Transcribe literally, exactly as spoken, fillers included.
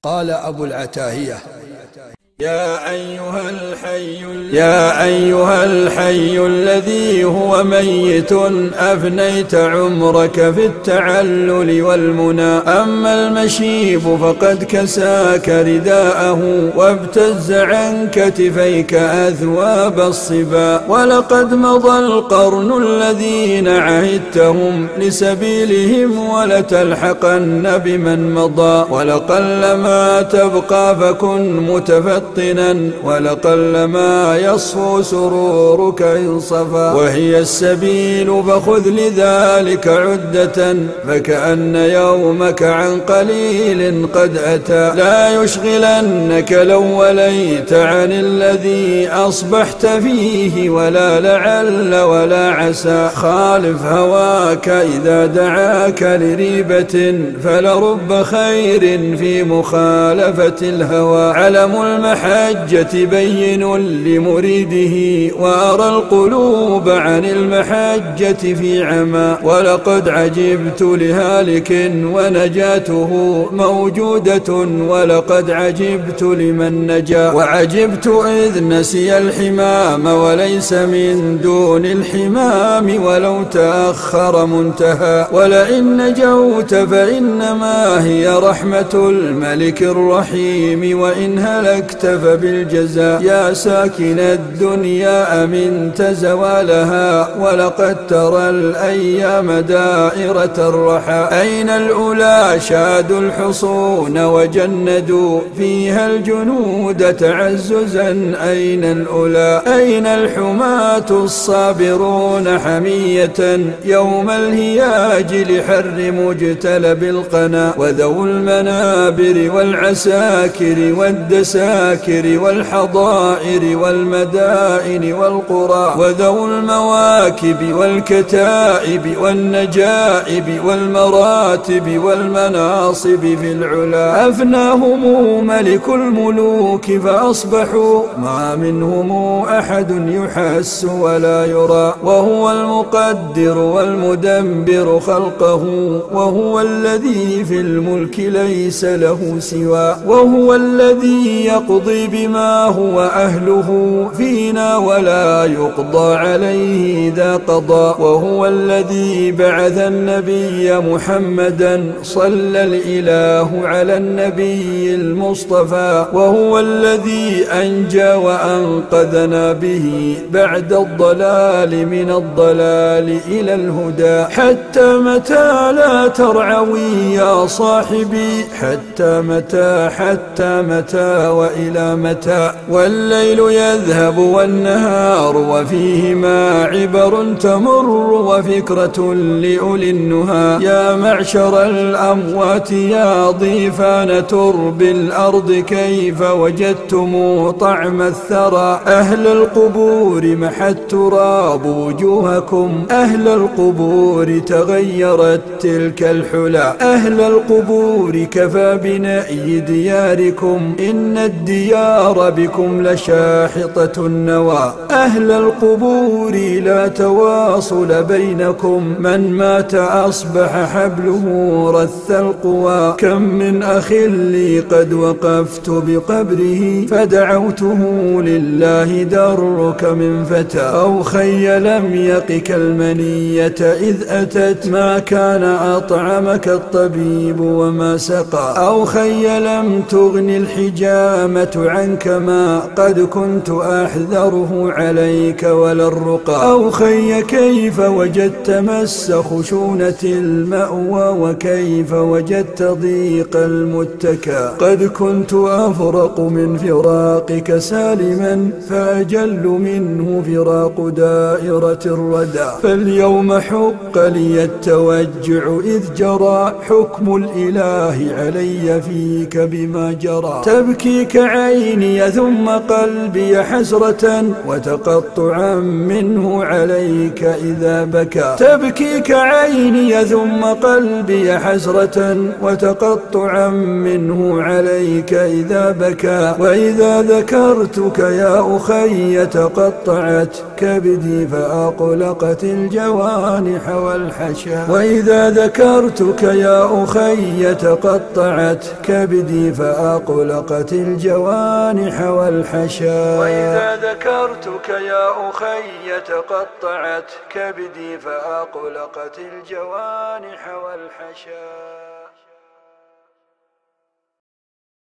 قال أبو العتاهية: يا أيها الحي يا أيها الحي الذي هو ميت أفنيت عمرك في التعلل والمنى، أما المشيب فقد كساك رداءه وابتز عن كتفيك أثواب الصبا، ولقد مضى القرن الذين عهدتهم لسبيلهم ولتلحقن بمن مضى، ولقلما تبقى فكن متفتنا ولقلما يصفو سرورك إن صفا، وهي السبيل فخذ لذلك عدة فكأن يومك عن قليل قد أتى، لا يشغلنك لو وليت عن الذي أصبحت فيه ولا لعل ولا عسى، خالف هواك إذا دعاك لريبة فلرب خير في مخالفة الهوى، علم المحجة بين لمريده وأرى القلوب عن المحجة في عمى، ولقد عجبت لهالك ونجاته موجودة ولقد عجبت لمن نجا، وعجبت إذ نسي الحمام وليس من دون الحمام ولو تأخر منتهى، ولئن نجوت فإنما هي رحمة الملك الرحيم وإن هلكت فبالجزاء، يا ساكن الدنيا أمنت زوالها ولقد ترى الأيام دائرة الرحى، أين الأولى شادوا الحصون وجندوا فيها الجنود تعززا، أين الأولى أين الحماة الصابرون حمية يوم الهياج لحر مجتلب القنا، وذو المنابر والعساكر والدساكر والحضائر والمدائن والقرى، وذو المواكب والكتائب والنجائب والمراتب والمناصب في العلا، أفناهم ملك الملوك فأصبحوا ما منهم أحد يحس ولا يرى، وهو المقدر والمدبر خلقه، وهو الذي في الملك ليس له سوى، وهو الذي يقضي بما هو أهله فينا ولا يقضى عليه إذا قضى، وهو الذي بعث النبي محمدا صلى الإله على النبي المصطفى، وهو الذي أنجى وأنقذنا به بعد الضلال من الضلال إلى الهدى، حتى متى لا ترعوي يا صاحبي، حتى متى حتى متى وإلى متى، والليل يذهب والنهار وفيهما عبر تمر وفكرة لأولي النهى، يا معشر الأموات يا ضيفان ترب الأرض كيف وجدتم طعم الثرى، أهل القبور محى التراب وجوهكم، أهل القبور تغيرت تلك الحلى، أهل القبور كفى بنأي دياركم إن الديار بكم لشاحطة النوى، أهل القبور لا تواصل بينكم من مات أصبح حبله رث القوى، كم من أخ لي قد وقفت بقبره فدعوته لله درك من فتى، أو خي لم يقك المنية إذ أتت ما كان أطعمك الطبيب وما سقى، أو خي لم تغن الحجامة عنك ما قد كنت أحذره عليك ولا الرقى، أو خي كيف وجدت مس خشونة المأوى وكيف وجدت ضيق المتكى، قد كنت أفرق من فراقك سالما فأجل منه فراق دائرة الردى، فاليوم حق لي التوجع إذ جرى حكم الإله علي فيك بما جرى، تبكيك عيني ثم قلبي حسرة وتقطعا منه عليك إذا بكى. تبكيك عيني ثم قلبي حسرة وتقطعا منه عليك إذا بكى. وإذا ذكرتك يا أخي تقطعت كبدي فأقلقت الجوانح والحشا. وإذا ذكرتك يا أخي تقطعت كبدي فأقلقت الجوانح والحشا. وإذا ذكرتك يا أخي تقطعت كبدي فأقلقت الجوانح والحشا.